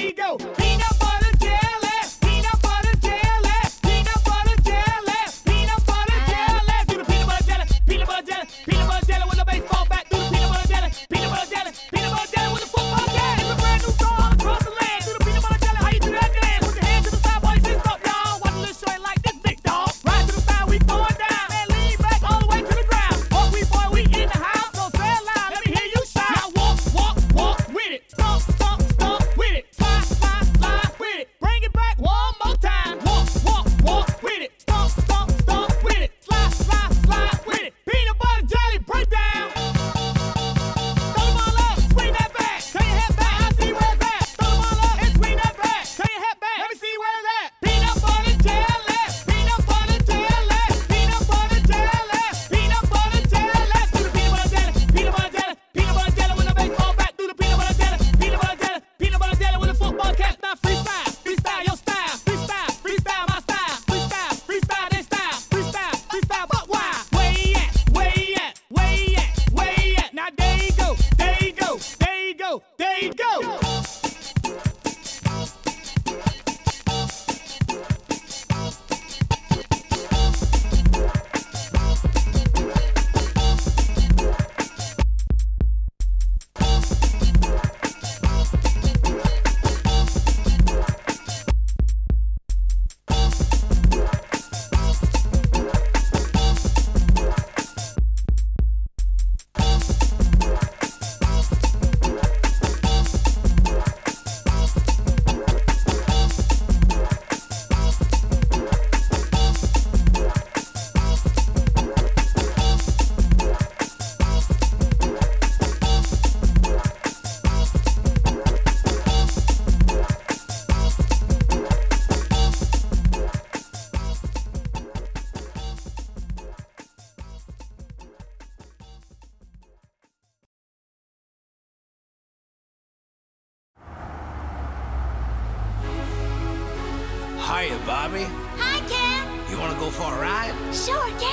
you go. Peanut butter jelly, peanut butter jelly, peanut butter jelly, peanut butter jelly. Do the peanut butter jelly, peanut butter jelly, peanut butter jelly with a baseball bat. Do the peanut butter jelly, peanut butter jelly, peanut butter jelly with a football bat. It's a brand new song across the land. Do the peanut butter jelly, how you do that dance? Put your hands to the side, boy, sit up, y'all. Watch a little short like this big dog. Ride to the side, we throwing down. Man, lean back all the way to the ground. What we boy, we in the house, so say it loud. Let me hear you shout. Now walk, walk, walk with it. Stomp, stomp, stomp with it. Slide, slide, slide with it. Bring it back one more time. Walk, walk, walk with it. Stomp, stomp, stomp with it. Slide, slide, slide with it. Peanut butter jelly breakdown. Throw them all up, swing that back. Turn your head back, I see where it's at. Throw them all up and swing that back. Turn your head back, let me see where it's at. Peanut butter jelly, peanut butter jelly, peanut butter jelly, peanut butter jelly. Do the peanut butter jelly, peanut butter jelly, peanut butter jelly with a baseball bat. Do the peanut butter jelly, peanut butter jelly, peanut butter jelly with a football catch. Now freestyle, freestyle your style, freestyle, freestyle my style, freestyle, freestyle their style, freestyle, freestyle but why? Way at, way at, way at, way at. Now there you go, there you go, there you go, there you go. Hiya, Bobby. Hi, Ken. You wanna go for a ride? Sure, Ken.